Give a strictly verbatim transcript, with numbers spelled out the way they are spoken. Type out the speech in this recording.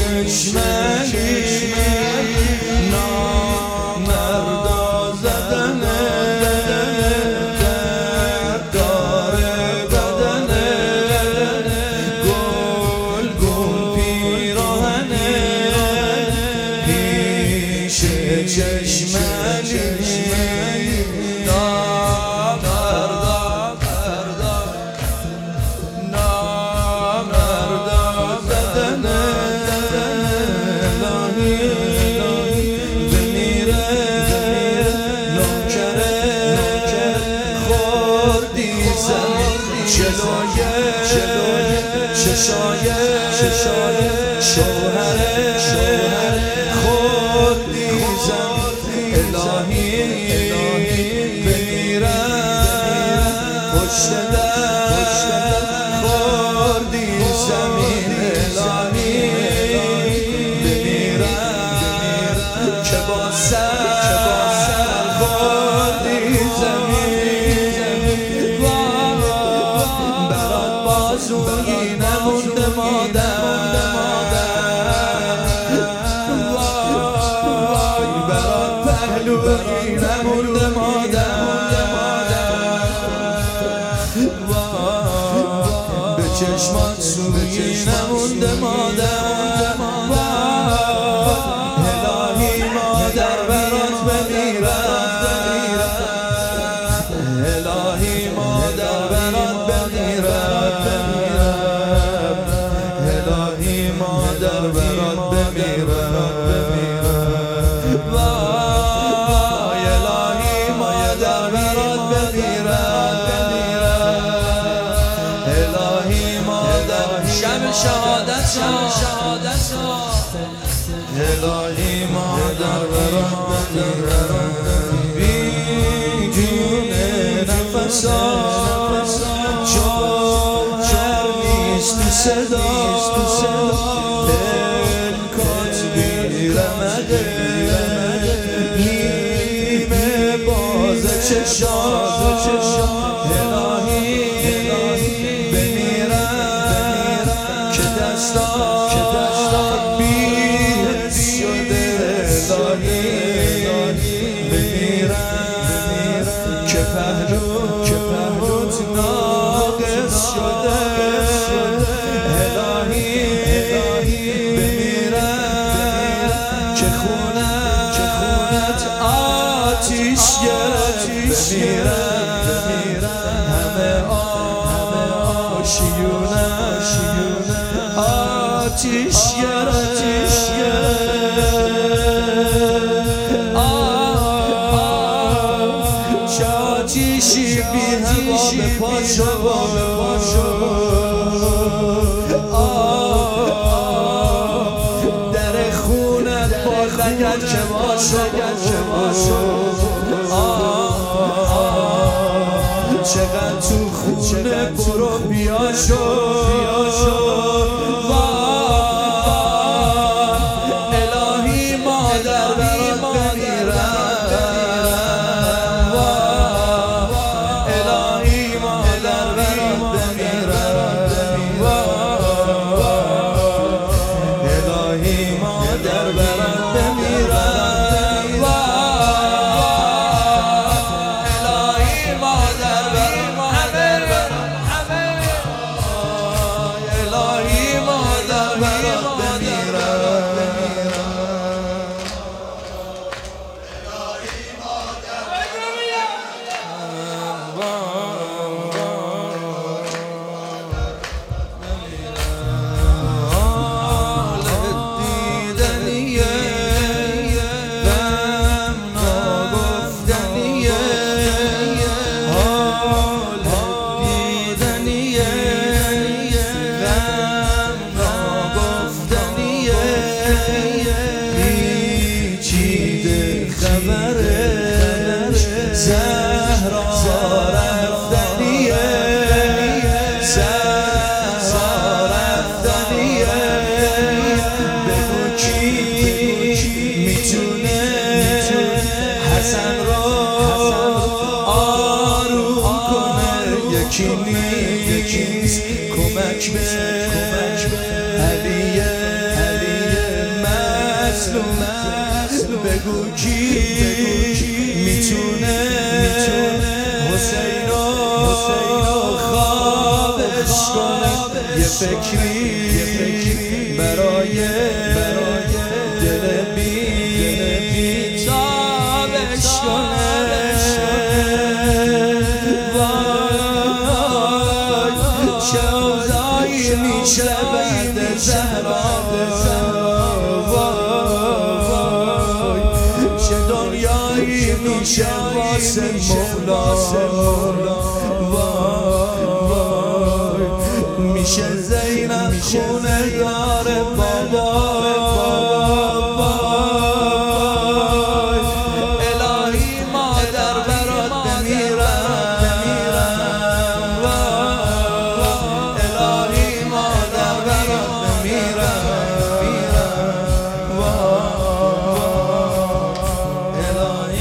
چشملی نامردا زدنه دردار بدنه گل گل پیراهنه پیش چشملی چشای شوهر خود دیزم الهی بمیرم پشت در خوردی زمین الهی بمیرم که با سر خوردی زمین برات بازویی نمونده مادر وای برات پهلویی نمونده مادر وای به چشمات سویی نمونده مادر الهی مادر برات بمیرم الهی مادر برات بمیرم الهی مادر برات بمیرم وای الهی مادر برات بمیرم الهی مادر شب شهادت الهی مادر برات بمیرم بیجون نفسات چوچر نیست تو صدا پلکات بیرمده نیمه باز چشات الهی بمیرم که دستات بی‌حس شده الهی بمیرم که پهلوت ناقص شده الهی بمیرم که خونت آتیش گرفت بمیرم همه آشیونم آتیش گرفت چه آتیشی بی هوا به پاشو در خونت باز نگرد که باشو چقدر تو خونه برو بیا شو الهی مادر برات بمیرم الهی مادر برات بمیرم الهی مادر برات بمیرم یکی نیست کمک به علیه بگو کی میتونه حسین رو خوابش کنه یه فکری برای دل بی تابش کنه وای چه اوضاعی میشه بعد زهرا وای چه دنیایی میشه واسه مولا وای میشه زینب